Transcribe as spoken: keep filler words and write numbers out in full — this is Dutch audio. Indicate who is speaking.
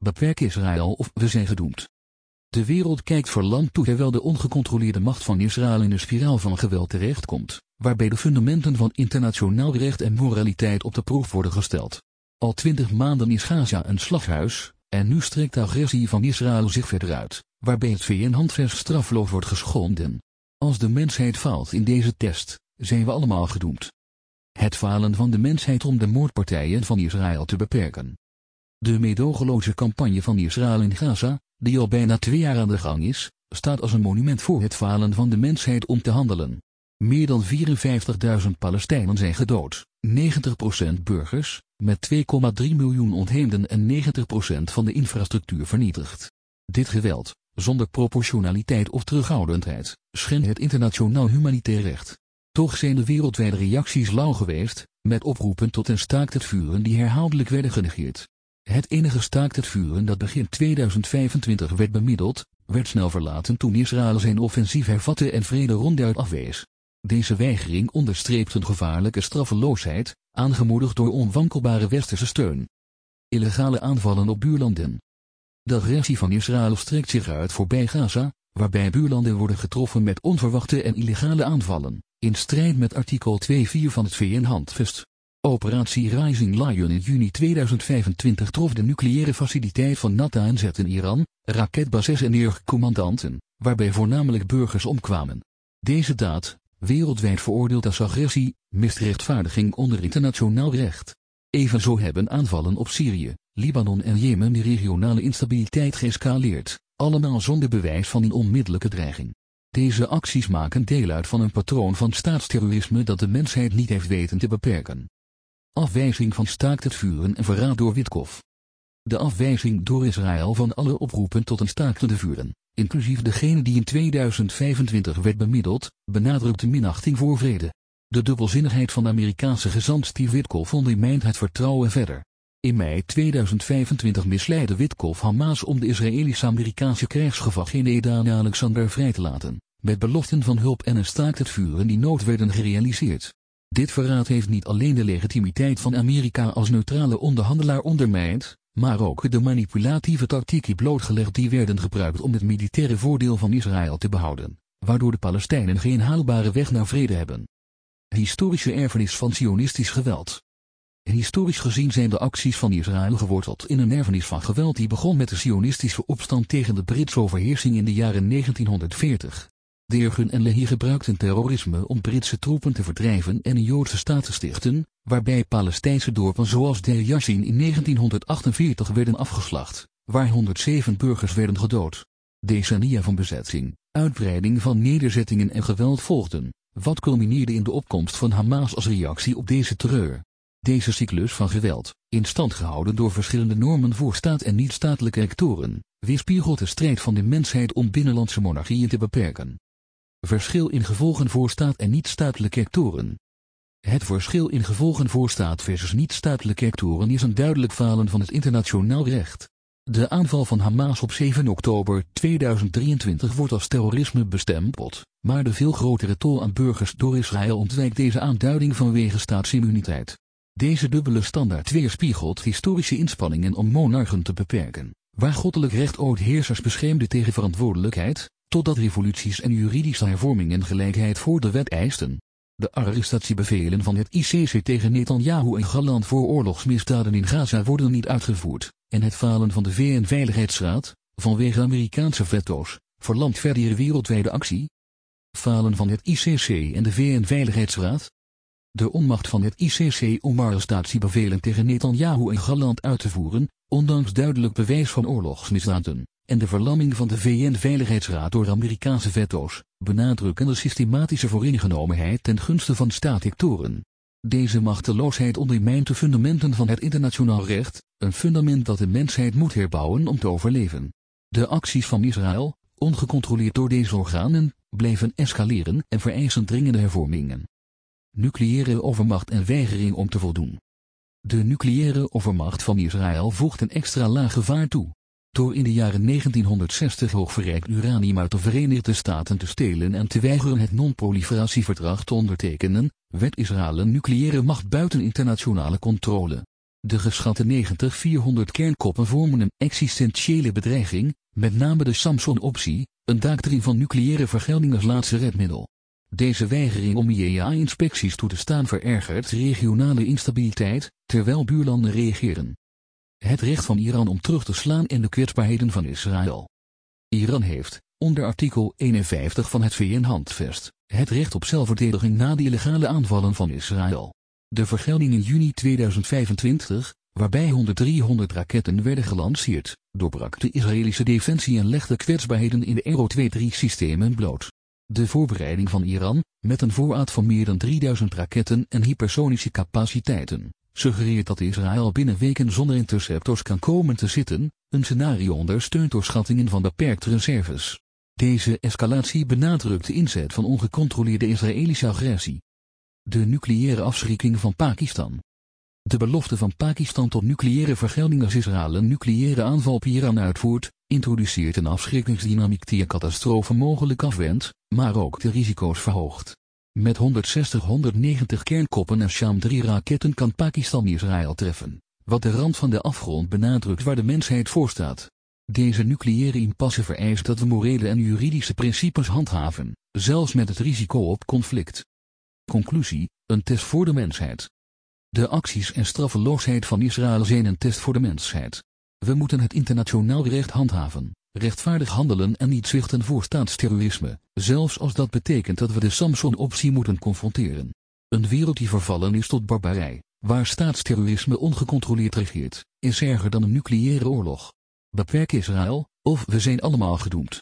Speaker 1: beperk Israël of we zijn gedoemd. De wereld kijkt verlamd toe terwijl de ongecontroleerde macht van Israël in een spiraal van geweld terechtkomt, waarbij de fundamenten van internationaal recht en moraliteit op de proef worden gesteld. Al twintig maanden is Gaza een slaghuis, en nu strekt de agressie van Israël zich verder uit, waarbij het V N-handvest straffeloos wordt geschonden. Als de mensheid faalt in deze test, zijn we allemaal gedoemd. Het falen van de mensheid om de moordpartijen van Israël te beperken. De meedogenloze campagne van Israël in Gaza, die al bijna twee jaar aan de gang is, staat als een monument voor het falen van de mensheid om te handelen. Meer dan vierenvijftigduizend Palestijnen zijn gedood, negentig procent burgers, met twee komma drie miljoen ontheemden en negentig procent van de infrastructuur vernietigd. Dit geweld, zonder proportionaliteit of terughoudendheid, schendt het internationaal humanitair recht. Toch zijn de wereldwijde reacties lauw geweest, met oproepen tot een staakt het vuren die herhaaldelijk werden genegeerd. Het enige staakt het vuren dat begin tweeduizend vijfentwintig werd bemiddeld, werd snel verlaten toen Israël zijn offensief hervatte en vrede ronduit afwees. Deze weigering onderstreept een gevaarlijke straffeloosheid, aangemoedigd door onwankelbare westerse steun. Illegale aanvallen op buurlanden. De agressie van Israël strekt zich uit voorbij Gaza, waarbij buurlanden worden getroffen met onverwachte en illegale aanvallen, in strijd met artikel twee punt vier van het V N-handvest. Operatie Rising Lion in juni tweeduizend vijfentwintig trof de nucleaire faciliteit van Natanz in Iran, raketbases en legercommandanten, waarbij voornamelijk burgers omkwamen. Deze daad, wereldwijd veroordeeld als agressie, mist rechtvaardiging onder internationaal recht. Evenzo hebben aanvallen op Syrië, Libanon en Jemen de regionale instabiliteit geëscaleerd, allemaal zonder bewijs van een onmiddellijke dreiging. Deze acties maken deel uit van een patroon van staatsterrorisme dat de mensheid niet heeft weten te beperken. Afwijzing van staakt het vuren en verraad door Witkoff. De afwijzing door Israël van alle oproepen tot een staakt het vuren, inclusief degene die in tweeduizend vijfentwintig werd bemiddeld, benadrukt de minachting voor vrede. De dubbelzinnigheid van de Amerikaanse gezant Steve Witkoff ondermijnt het vertrouwen verder. In mei tweeduizend vijfentwintig misleidde Witkoff Hamas om de Israëlisch-Amerikaanse krijgsgevangene Edan Alexander vrij te laten, met beloften van hulp en een staakt het vuren die nooit werden gerealiseerd. Dit verraad heeft niet alleen de legitimiteit van Amerika als neutrale onderhandelaar ondermijnd, maar ook de manipulatieve tactieken blootgelegd die werden gebruikt om het militaire voordeel van Israël te behouden, waardoor de Palestijnen geen haalbare weg naar vrede hebben. Historische erfenis van Zionistisch geweld. Historisch gezien zijn de acties van Israël geworteld in een erfenis van geweld die begon met de Zionistische opstand tegen de Britse overheersing in de jaren negentienhonderdveertig. De Irgun en Lehi gebruikten terrorisme om Britse troepen te verdrijven en een Joodse staat te stichten, waarbij Palestijnse dorpen zoals Deir Yassin in negentienhonderdachtenveertig werden afgeslacht, waar honderdzeven burgers werden gedood. Decennia van bezetting, uitbreiding van nederzettingen en geweld volgden, wat culmineerde in de opkomst van Hamas als reactie op deze terreur. Deze cyclus van geweld, in stand gehouden door verschillende normen voor staat en niet-statelijke actoren, weerspiegelt de strijd van de mensheid om binnenlandse monarchieën te beperken. Verschil in gevolgen voor staat en niet-statelijke actoren. Het verschil in gevolgen voor staat versus niet-statelijke actoren is een duidelijk falen van het internationaal recht. De aanval van Hamas op zeven oktober tweeduizend drieëntwintig wordt als terrorisme bestempeld, maar de veel grotere tol aan burgers door Israël ontwijkt deze aanduiding vanwege staatsimmuniteit. Deze dubbele standaard weerspiegelt historische inspanningen om monarchen te beperken, waar goddelijk recht ooit heersers beschermde tegen verantwoordelijkheid, totdat revoluties en juridische hervormingen gelijkheid voor de wet eisten. De arrestatiebevelen van het I C C tegen Netanyahu en Gallant voor oorlogsmisdaden in Gaza worden niet uitgevoerd, en het falen van de V N-veiligheidsraad, vanwege Amerikaanse veto's, verlamt verdere wereldwijde actie. Falen van het I C C en de V N-veiligheidsraad. De onmacht van het I C C om arrestatiebevelen tegen Netanyahu en Gallant uit te voeren, ondanks duidelijk bewijs van oorlogsmisdaden, en de verlamming van de V N-veiligheidsraad door Amerikaanse veto's, benadrukken de systematische vooringenomenheid ten gunste van staatactoren. Deze machteloosheid ondermijnt de fundamenten van het internationaal recht, een fundament dat de mensheid moet herbouwen om te overleven. De acties van Israël, ongecontroleerd door deze organen, blijven escaleren en vereisen dringende hervormingen. Nucleaire overmacht en weigering om te voldoen. De nucleaire overmacht van Israël voegt een extra laag gevaar toe. Door in de jaren negentienhonderdzestig hoogverrijkt uranium uit de Verenigde Staten te stelen en te weigeren het non-proliferatieverdrag te ondertekenen, werd Israël een nucleaire macht buiten internationale controle. De geschatte negentig tot vierhonderd kernkoppen vormen een existentiële bedreiging, met name de Samson-optie, een doctrine van nucleaire vergelding als laatste redmiddel. Deze weigering om I A E A-inspecties toe te staan verergert regionale instabiliteit, terwijl buurlanden reageren. Het recht van Iran om terug te slaan en de kwetsbaarheden van Israël. Iran heeft, onder artikel eenenvijftig van het V N-handvest, het recht op zelfverdediging na de illegale aanvallen van Israël. De vergelding in juni tweeduizend vijfentwintig, waarbij honderd tot driehonderd raketten werden gelanceerd, doorbrak de Israëlische defensie en legde kwetsbaarheden in de Aero twee drie systemen bloot. De voorbereiding van Iran, met een voorraad van meer dan drieduizend raketten en hypersonische capaciteiten, suggereert dat Israël binnen weken zonder interceptors kan komen te zitten, een scenario ondersteund door schattingen van beperkte reserves. Deze escalatie benadrukt de inzet van ongecontroleerde Israëlische agressie. De nucleaire afschrikking van Pakistan. De belofte van Pakistan tot nucleaire vergelding als Israël een nucleaire aanval op Iran uitvoert, introduceert een afschrikkingsdynamiek die een catastrofe mogelijk afwendt, maar ook de risico's verhoogt. Met honderdzestig tot honderdnegentig kernkoppen en Sham drie raketten kan Pakistan Israël treffen, wat de rand van de afgrond benadrukt waar de mensheid voor staat. Deze nucleaire impasse vereist dat we morele en juridische principes handhaven, zelfs met het risico op conflict. Conclusie, een test voor de mensheid. De acties en straffeloosheid van Israël zijn een test voor de mensheid. We moeten het internationaal recht handhaven, rechtvaardig handelen en niet zwichten voor staatsterrorisme, zelfs als dat betekent dat we de Samson-optie moeten confronteren. Een wereld die vervallen is tot barbarij, waar staatsterrorisme ongecontroleerd regeert, is erger dan een nucleaire oorlog. Beperk Israël, of we zijn allemaal gedoemd.